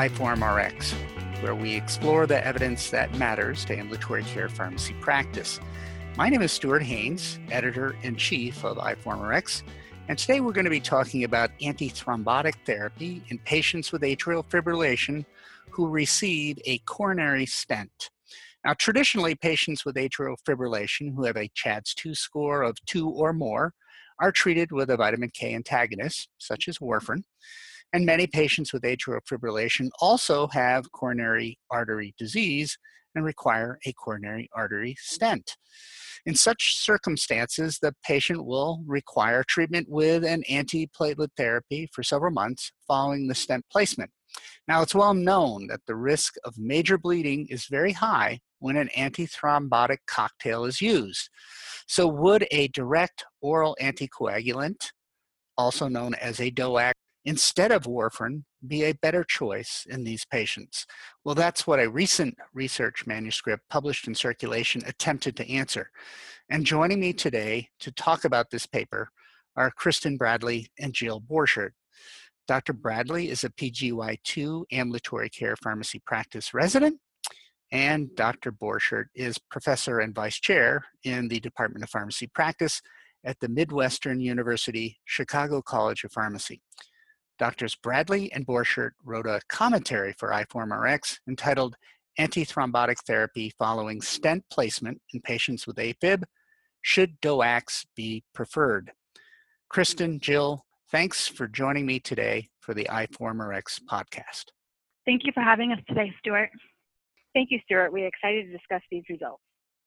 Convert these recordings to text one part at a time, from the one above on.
iForumRx, where we explore the evidence that matters to ambulatory care pharmacy practice. My name is Stuart Haynes, Editor-in-Chief of iForumRx, and today we're going to be talking about antithrombotic therapy in patients with atrial fibrillation who receive a coronary stent. Now, traditionally, patients with atrial fibrillation who have a CHADS-2 score of 2 or more are treated with a vitamin K antagonist, such as warfarin. And many patients with atrial fibrillation also have coronary artery disease and require a coronary artery stent. In such circumstances, the patient will require treatment with an antiplatelet therapy for several months following the stent placement. Now, it's well known that the risk of major bleeding is very high when an antithrombotic cocktail is used. So would a direct oral anticoagulant, also known as a DOAC, instead of warfarin, be a better choice in these patients? Well, that's what a recent research manuscript published in Circulation attempted to answer. And joining me today to talk about this paper are Kristen Bradley and Jill Borchert. Dr. Bradley is a PGY2 ambulatory care pharmacy practice resident, and Dr. Borchert is professor and vice chair in the Department of Pharmacy Practice at the Midwestern University Chicago College of Pharmacy. Doctors Bradley and Borchert wrote a commentary for iForumRx entitled Antithrombotic Therapy Following Stent Placement in Patients with AFib, Should DOACs Be Preferred? Kristen, Jill, thanks for joining me today for the iForumRx podcast. Thank you for having us today, Stuart. Thank you, Stuart. We're excited to discuss these results.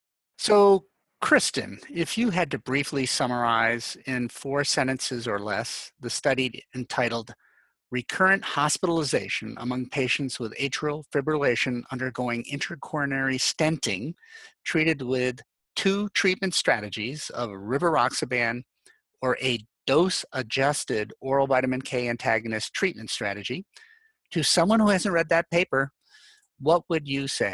So, Kristen, if you had to briefly summarize in 4 sentences or less the study entitled Recurrent Hospitalization Among Patients with Atrial Fibrillation Undergoing Intracoronary Stenting Treated with 2 treatment strategies of rivaroxaban or a dose-adjusted oral vitamin K antagonist treatment strategy, to someone who hasn't read that paper, what would you say?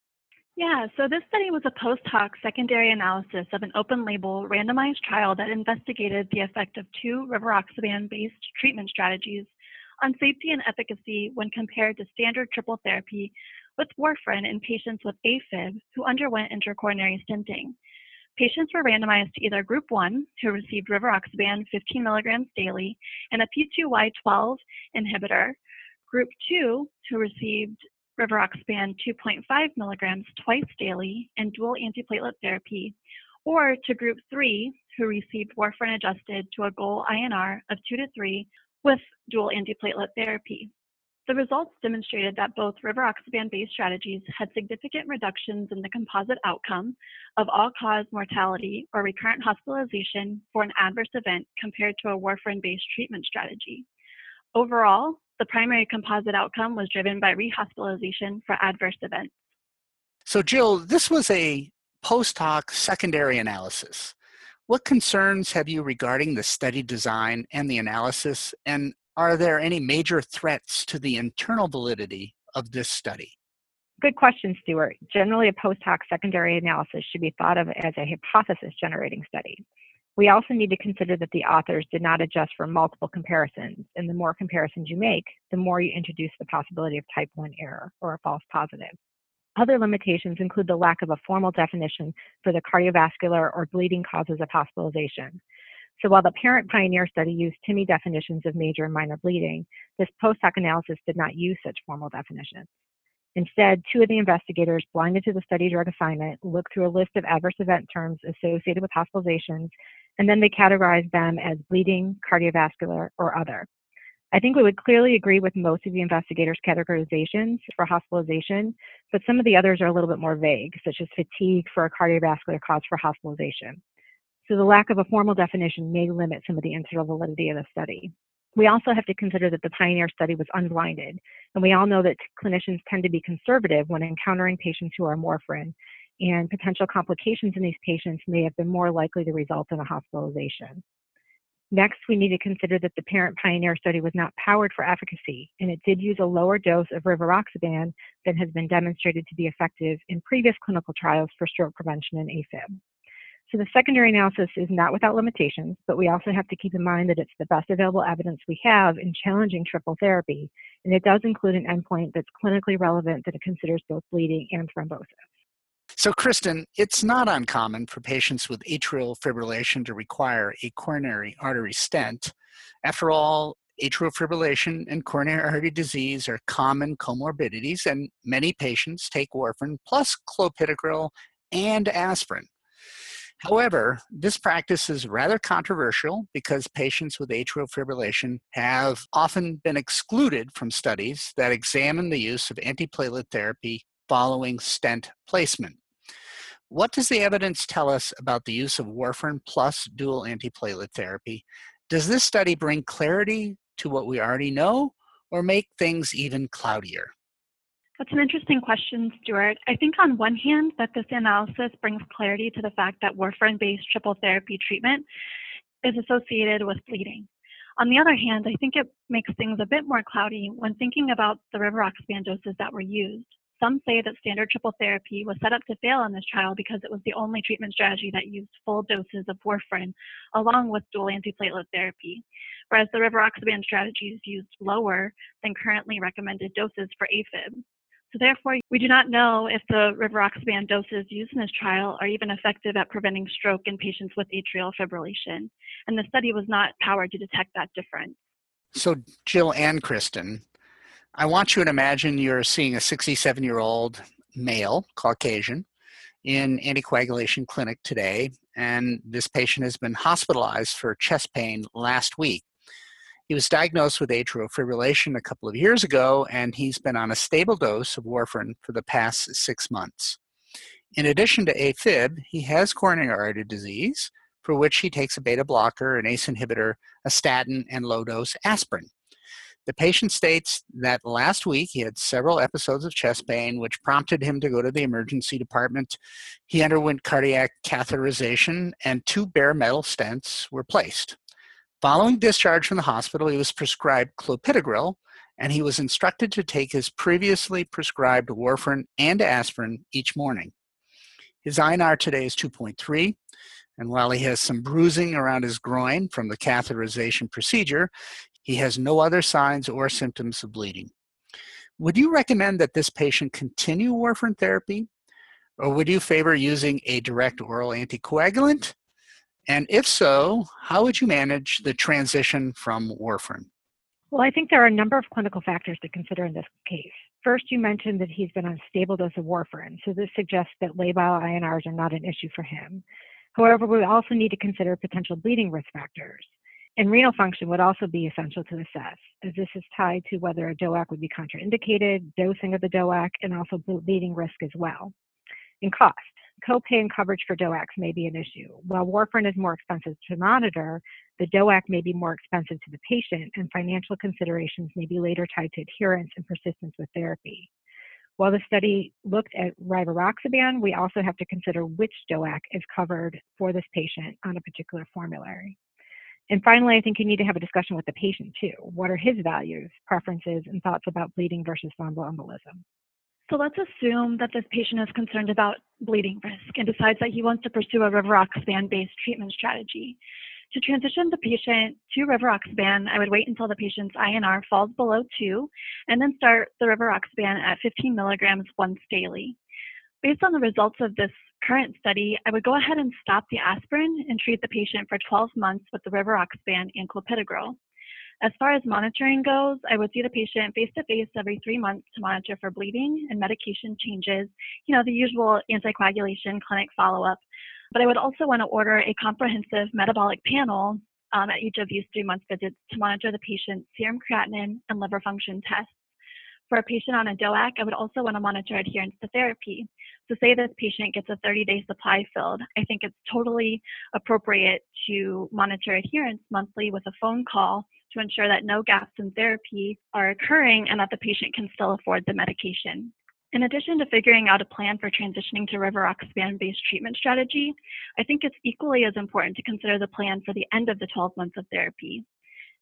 Yeah, so this study was a post-hoc secondary analysis of an open-label randomized trial that investigated the effect of 2 rivaroxaban-based treatment strategies on safety and efficacy when compared to standard triple therapy with warfarin in patients with AFib who underwent intracoronary stenting. Patients were randomized to either Group 1, who received rivaroxaban 15 milligrams daily and a P2Y12 inhibitor, Group 2, who received rivaroxaban 2.5 milligrams twice daily and dual antiplatelet therapy, or to Group 3, who received warfarin adjusted to a goal INR of 2 to 3 with dual antiplatelet therapy. The results demonstrated that both rivaroxaban-based strategies had significant reductions in the composite outcome of all-cause mortality or recurrent hospitalization for an adverse event compared to a warfarin-based treatment strategy. Overall, the primary composite outcome was driven by rehospitalization for adverse events. So, Jill, this was a post-hoc secondary analysis. What concerns have you regarding the study design and the analysis, and are there any major threats to the internal validity of this study? Good question, Stuart. Generally, a post-hoc secondary analysis should be thought of as a hypothesis-generating study. We also need to consider that the authors did not adjust for multiple comparisons, and the more comparisons you make, the more you introduce the possibility of type 1 error or a false positive. Other limitations include the lack of a formal definition for the cardiovascular or bleeding causes of hospitalization. So while the parent Pioneer study used TIMI definitions of major and minor bleeding, this post-hoc analysis did not use such formal definitions. Instead, 2 of the investigators, blinded to the study drug assignment, looked through a list of adverse event terms associated with hospitalizations, and then they categorized them as bleeding, cardiovascular, or other. I think we would clearly agree with most of the investigators' categorizations for hospitalization, but some of the others are a little bit more vague, such as fatigue for a cardiovascular cause for hospitalization. So the lack of a formal definition may limit some of the internal validity of the study. We also have to consider that the Pioneer study was unblinded, and we all know that clinicians tend to be conservative when encountering patients who are warfarin, and potential complications in these patients may have been more likely to result in a hospitalization. Next, we need to consider that the parent Pioneer study was not powered for efficacy, and it did use a lower dose of rivaroxaban than has been demonstrated to be effective in previous clinical trials for stroke prevention in AFib. So the secondary analysis is not without limitations, but we also have to keep in mind that it's the best available evidence we have in challenging triple therapy, and it does include an endpoint that's clinically relevant that it considers both bleeding and thrombosis. So, Kristen, it's not uncommon for patients with atrial fibrillation to require a coronary artery stent. After all, atrial fibrillation and coronary artery disease are common comorbidities, and many patients take warfarin plus clopidogrel and aspirin. However, this practice is rather controversial because patients with atrial fibrillation have often been excluded from studies that examine the use of antiplatelet therapy following stent placement. What does the evidence tell us about the use of warfarin plus dual antiplatelet therapy? Does this study bring clarity to what we already know or make things even cloudier? That's an interesting question, Stuart. I think on one hand that this analysis brings clarity to the fact that warfarin-based triple therapy treatment is associated with bleeding. On the other hand, I think it makes things a bit more cloudy when thinking about the rivaroxaban doses that were used. Some say that standard triple therapy was set up to fail in this trial because it was the only treatment strategy that used full doses of warfarin along with dual antiplatelet therapy, whereas the rivaroxaban strategies used lower than currently recommended doses for AFib. So therefore, we do not know if the rivaroxaban doses used in this trial are even effective at preventing stroke in patients with atrial fibrillation, and the study was not powered to detect that difference. So, Jill and Kristen, I want you to imagine you're seeing a 67-year-old male, Caucasian, in anticoagulation clinic today, and this patient has been hospitalized for chest pain last week. He was diagnosed with atrial fibrillation a couple of years ago, and he's been on a stable dose of warfarin for the past 6 months. In addition to AFib, he has coronary artery disease, for which he takes a beta blocker, an ACE inhibitor, a statin, and low-dose aspirin. The patient states that last week he had several episodes of chest pain, which prompted him to go to the emergency department. He underwent cardiac catheterization, and 2 bare metal stents were placed. Following discharge from the hospital, he was prescribed clopidogrel, and he was instructed to take his previously prescribed warfarin and aspirin each morning. His INR today is 2.3, and while he has some bruising around his groin from the catheterization procedure, he has no other signs or symptoms of bleeding. Would you recommend that this patient continue warfarin therapy, or would you favor using a direct oral anticoagulant? And if so, how would you manage the transition from warfarin? Well, I think there are a number of clinical factors to consider in this case. First, you mentioned that he's been on a stable dose of warfarin, so this suggests that labile INRs are not an issue for him. However, we also need to consider potential bleeding risk factors. And renal function would also be essential to assess, as this is tied to whether a DOAC would be contraindicated, dosing of the DOAC, and also bleeding risk as well. And cost. Copay and coverage for DOACs may be an issue. While warfarin is more expensive to monitor, the DOAC may be more expensive to the patient, and financial considerations may be later tied to adherence and persistence with therapy. While the study looked at rivaroxaban, we also have to consider which DOAC is covered for this patient on a particular formulary. And finally, I think you need to have a discussion with the patient too. What are his values, preferences, and thoughts about bleeding versus thromboembolism? So let's assume that this patient is concerned about bleeding risk and decides that he wants to pursue a rivaroxaban-based treatment strategy. To transition the patient to rivaroxaban, I would wait until the patient's INR falls below 2 and then start the rivaroxaban at 15 milligrams once daily. Based on the results of this current study, I would go ahead and stop the aspirin and treat the patient for 12 months with the rivaroxaban and clopidogrel. As far as monitoring goes, I would see the patient face-to-face every 3 months to monitor for bleeding and medication changes, the usual anticoagulation clinic follow-up. But I would also want to order a comprehensive metabolic panel at each of these 3-month visits to monitor the patient's serum creatinine and liver function tests. For a patient on a DOAC, I would also want to monitor adherence to therapy. So say this patient gets a 30-day supply filled, I think it's totally appropriate to monitor adherence monthly with a phone call to ensure that no gaps in therapy are occurring and that the patient can still afford the medication. In addition to figuring out a plan for transitioning to rivaroxaban-based treatment strategy, I think it's equally as important to consider the plan for the end of the 12 months of therapy.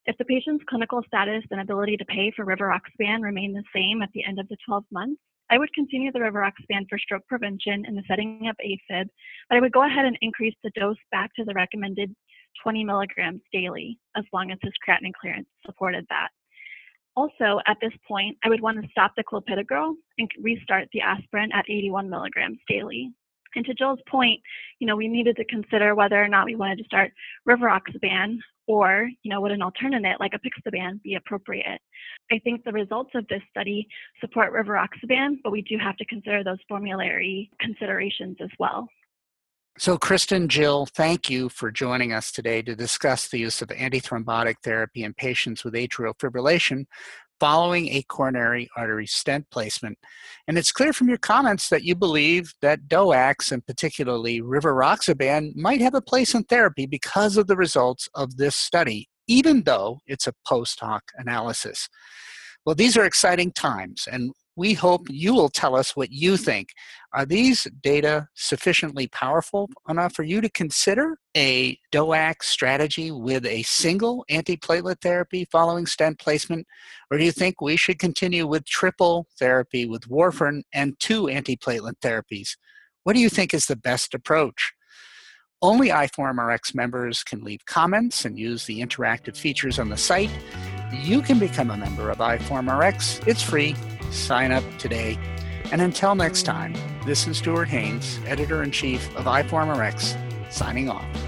If the patient's clinical status and ability to pay for rivaroxaban remain the same at the end of the 12 months, I would continue the rivaroxaban for stroke prevention in the setting of AFib, but I would go ahead and increase the dose back to the recommended 20 milligrams daily, as long as his creatinine clearance supported that. Also, at this point, I would want to stop the clopidogrel and restart the aspirin at 81 milligrams daily. And to Jill's point, we needed to consider whether or not we wanted to start rivaroxaban or, would an alternate like apixaban be appropriate? I think the results of this study support rivaroxaban, but we do have to consider those formulary considerations as well. So Kristen, Jill, thank you for joining us today to discuss the use of antithrombotic therapy in patients with atrial fibrillation following a coronary artery stent placement. And it's clear from your comments that you believe that DOACs, and particularly rivaroxaban, might have a place in therapy because of the results of this study, even though it's a post-hoc analysis. Well, these are exciting times, and we hope you will tell us what you think. Are these data sufficiently powerful enough for you to consider a DOAC strategy with a single antiplatelet therapy following stent placement? Or do you think we should continue with triple therapy with warfarin and 2 antiplatelet therapies? What do you think is the best approach? Only iForumRx members can leave comments and use the interactive features on the site. You can become a member of iForumRx. It's free. Sign up today. And until next time, this is Stuart Haines, Editor-in-Chief of iForumRx, signing off.